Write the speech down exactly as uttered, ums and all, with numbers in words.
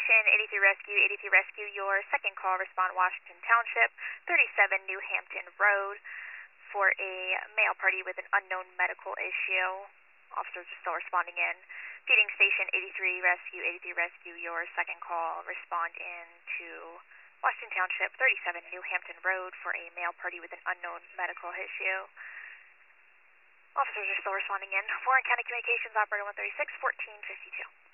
Station eighty-three Rescue, eighty-three Rescue, your second call, respond Washington Township, thirty-seven New Hampton Road, for a male party with an unknown medical issue. Officers are still responding in. Feeding Station eighty-three Rescue, eighty-three Rescue, your second call, respond in to Washington Township, thirty-seven New Hampton Road, for a male party with an unknown medical issue. Officers are still responding in. Warren County Communications, Operator one thirty-six, fourteen fifty-two.